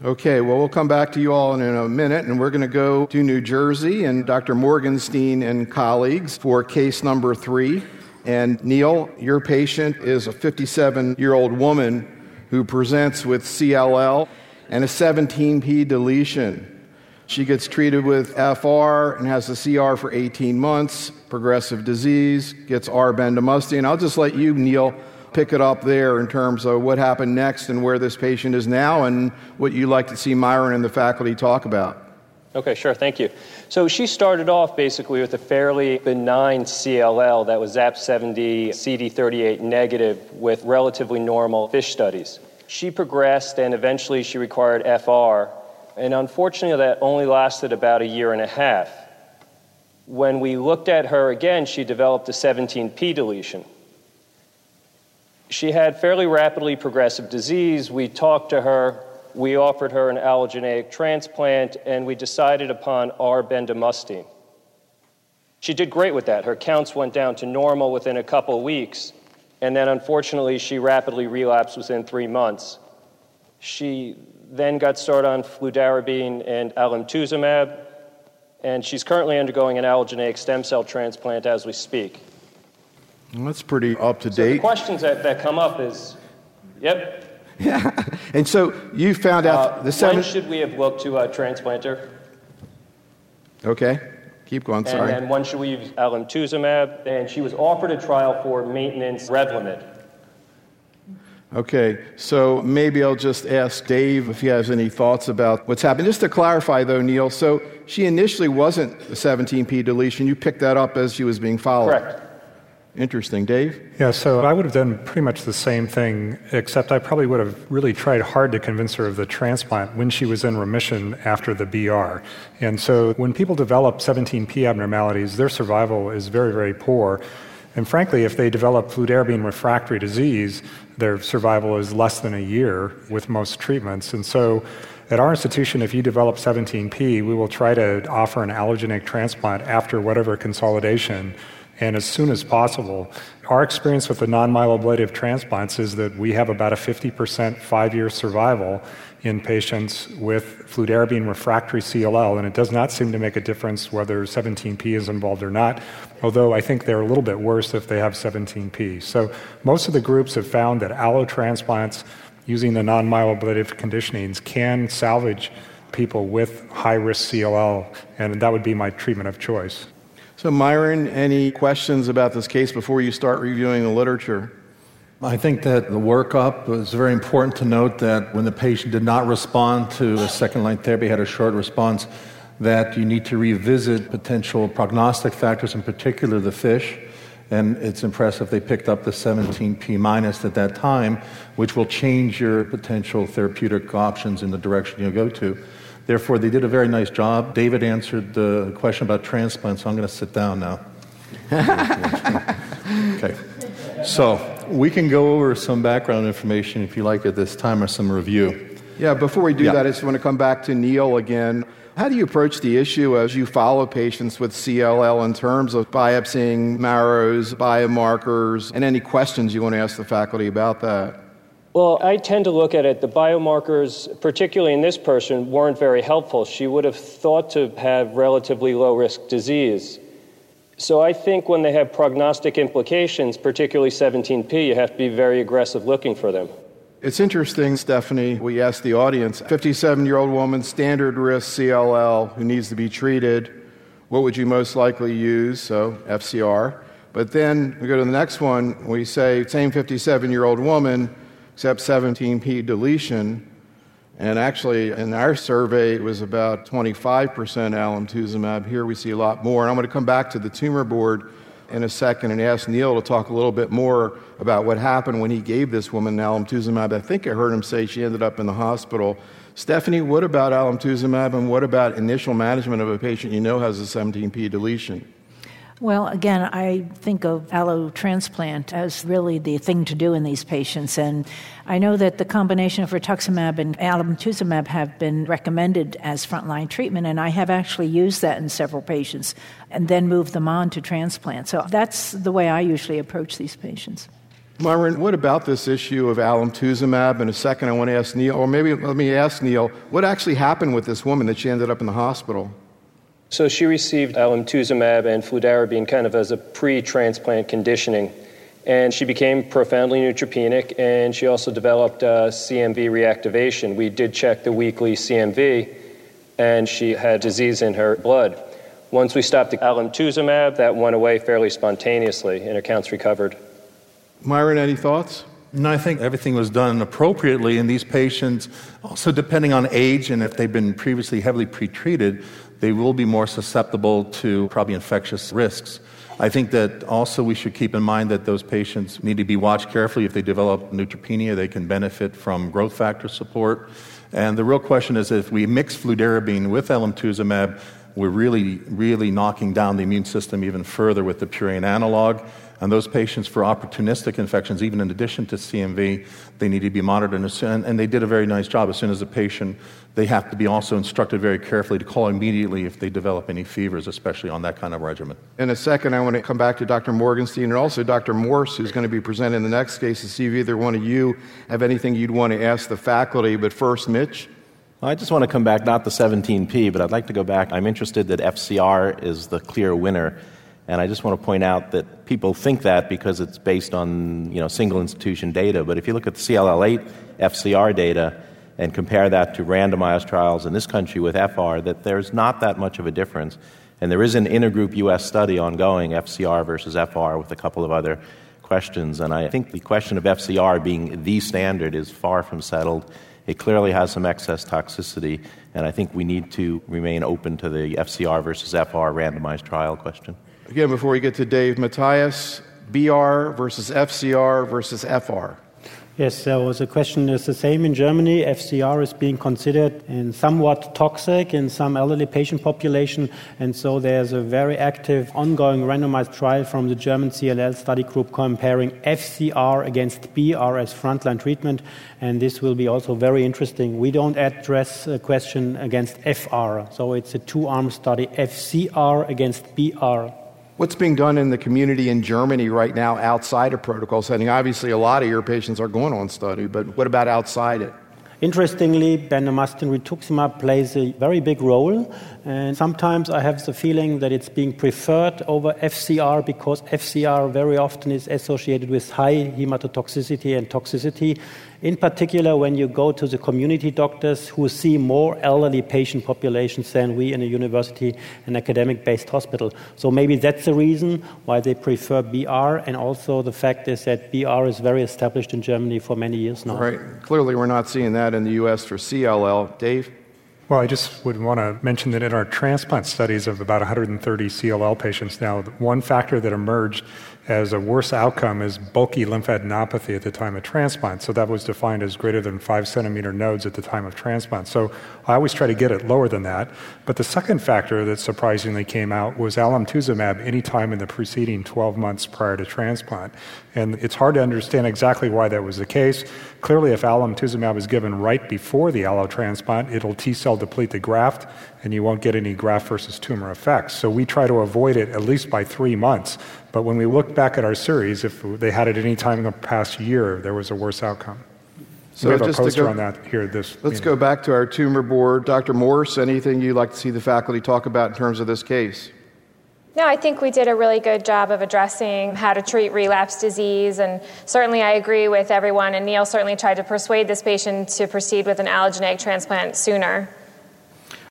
Okay, well, we'll come back to you all in a minute, and we're going to go to New Jersey and Dr. Morgenstein and colleagues for case number 3. And Neil, your patient is a 57-year-old woman who presents with CLL and a 17p deletion. She gets treated with FR and has a CR for 18 months, progressive disease, gets R-bendamustine. I'll just let you, Neil, pick it up there in terms of what happened next and where this patient is now and what you'd like to see Myron and the faculty talk about. Okay, sure, thank you. So she started off basically with a fairly benign CLL that was ZAP70 CD38 negative with relatively normal FISH studies. She progressed and eventually she required FR, and unfortunately that only lasted about a year and a half. When we looked at her again, she developed a 17p deletion. She had fairly rapidly progressive disease. We talked to her, we offered her an allogeneic transplant, and we decided upon R-bendamustine. She did great with that. Her counts went down to normal within a couple weeks, and then unfortunately she rapidly relapsed within 3 months. She then got started on fludarabine and alemtuzumab, and she's currently undergoing an allogeneic stem cell transplant as we speak. Well, that's pretty up to date. So the questions that come up is, yep. Yeah, and so you found out when should we have looked to transplant her? Okay, keep going, sorry. And when should we use alemtuzumab? And she was offered a trial for maintenance Revlimid. Okay, so maybe I'll just ask Dave if he has any thoughts about what's happened. Just to clarify, though, Neil, so she initially wasn't a 17p deletion. You picked that up as she was being followed. Correct. Interesting. Dave? Yeah, so I would have done pretty much the same thing, except I probably would have really tried hard to convince her of the transplant when she was in remission after the BR. And so when people develop 17p abnormalities, their survival is very, very poor. And frankly, if they develop fludarabine refractory disease, their survival is less than a year with most treatments. And so at our institution, if you develop 17p, we will try to offer an allogeneic transplant after whatever consolidation and as soon as possible. Our experience with the non-myeloablative transplants is that we have about a 50% 5-year survival in patients with fludarabine refractory CLL, and it does not seem to make a difference whether 17p is involved or not, although I think they're a little bit worse if they have 17p. So most of the groups have found that allotransplants using the non-myeloablative conditionings can salvage people with high-risk CLL, and that would be my treatment of choice. So, Myron, any questions about this case before you start reviewing the literature? I think that the workup was very important to note that when the patient did not respond to the second-line therapy, had a short response, that you need to revisit potential prognostic factors, in particular the FISH. And it's impressive they picked up the 17p minus at that time, which will change your potential therapeutic options in the direction you'll go to. Therefore, they did a very nice job. David answered the question about transplants, so I'm going to sit down now. Okay. So we can go over some background information, if you like, at this time, or some review. Yeah, before we do that, I just want to come back to Neil again. How do you approach the issue as you follow patients with CLL in terms of biopsying marrows, biomarkers, and any questions you want to ask the faculty about that? Well, I tend to look at it, the biomarkers, particularly in this person, weren't very helpful. She would have thought to have relatively low-risk disease. So I think when they have prognostic implications, particularly 17p, you have to be very aggressive looking for them. It's interesting, Stephanie, we asked the audience, 57-year-old woman, standard risk CLL, who needs to be treated, what would you most likely use? So FCR. But then we go to the next one, we say, same 57-year-old woman, except 17p deletion, and actually in our survey it was about 25% alemtuzumab. Here we see a lot more, and I'm going to come back to the tumor board in a second and ask Neil to talk a little bit more about what happened when he gave this woman alemtuzumab. I think I heard him say she ended up in the hospital. Stephanie, what about alemtuzumab, and what about initial management of a patient you know has a 17p deletion? Well, again, I think of allotransplant as really the thing to do in these patients. And I know that the combination of rituximab and alemtuzumab have been recommended as frontline treatment, and I have actually used that in several patients and then moved them on to transplant. So that's the way I usually approach these patients. Myron, what about this issue of alemtuzumab? In a second, I want to ask Neil, or maybe let me ask Neil, what actually happened with this woman that she ended up in the hospital? So she received alemtuzumab and fludarabine kind of as a pre-transplant conditioning. And she became profoundly neutropenic, and she also developed CMV reactivation. We did check the weekly CMV, and she had disease in her blood. Once we stopped the alemtuzumab, that went away fairly spontaneously, and her counts recovered. Myron, any thoughts? No, I think everything was done appropriately in these patients. Also, depending on age and if they've been previously heavily pretreated, they will be more susceptible to probably infectious risks. I think that also we should keep in mind that those patients need to be watched carefully. If they develop neutropenia, they can benefit from growth factor support. And the real question is, if we mix fludarabine with alemtuzumab, we're really knocking down the immune system even further with the purine analog. And those patients for opportunistic infections, even in addition to CMV, they need to be monitored. And they did a very nice job. As soon as a patient, they have to be also instructed very carefully to call immediately if they develop any fevers, especially on that kind of regimen. In a second, I want to come back to Dr. Morgenstein and also Dr. Morse, who's going to be presenting the next case, to see if either one of you have anything you'd want to ask the faculty. But first, Mitch. I just want to come back, not the 17P, but I'd like to go back. I'm interested that FCR is the clear winner. And I just want to point out that people think that because it's based on, single institution data. But if you look at the CLL8 FCR data and compare that to randomized trials in this country with FR, that there's not that much of a difference. And there is an intergroup U.S. study ongoing, FCR versus FR, with a couple of other questions. And I think the question of FCR being the standard is far from settled. It clearly has some excess toxicity, and I think we need to remain open to the FCR versus FR randomized trial question. Again, before we get to Dave, Matthias, BR versus FCR versus FR. Yes, so the question is the same in Germany. FCR is being considered and somewhat toxic in some elderly patient population, and so there's a very active ongoing randomized trial from the German CLL study group comparing FCR against BR as frontline treatment, and this will be also very interesting. We don't address a question against FR, so it's a two-arm study, FCR against BR. What's being done in the community in Germany right now outside of protocol setting? Obviously, a lot of your patients are going on study, but what about outside it? Interestingly, bendamustine rituximab plays a very big role, and sometimes I have the feeling that it's being preferred over FCR because FCR very often is associated with high hematotoxicity and toxicity, in particular when you go to the community doctors who see more elderly patient populations than we in a university and academic-based hospital. So maybe that's the reason why they prefer BR, and also the fact is that BR is very established in Germany for many years now. Right. Clearly, we're not seeing that in the U.S. for CLL. Dave? Well, I just would want to mention that in our transplant studies of about 130 CLL patients now, one factor that emerged as a worse outcome is bulky lymphadenopathy at the time of transplant. So that was defined as greater than 5-centimeter nodes at the time of transplant. So I always try to get it lower than that. But the second factor that surprisingly came out was alemtuzumab any time in the preceding 12 months prior to transplant. And it's hard to understand exactly why that was the case. Clearly, if alemtuzumab is given right before the allotransplant, it'll T-cell deplete the graft, and you won't get any graft versus tumor effects. So we try to avoid it at least by 3 months. But when we look back at our series, if they had it any time in the past year, there was a worse outcome. So we have a poster on that here. Let's go back to our tumor board. Dr. Morse, anything you'd like to see the faculty talk about in terms of this case? No, I think we did a really good job of addressing how to treat relapse disease, and certainly I agree with everyone, and Neil certainly tried to persuade this patient to proceed with an allogeneic transplant sooner.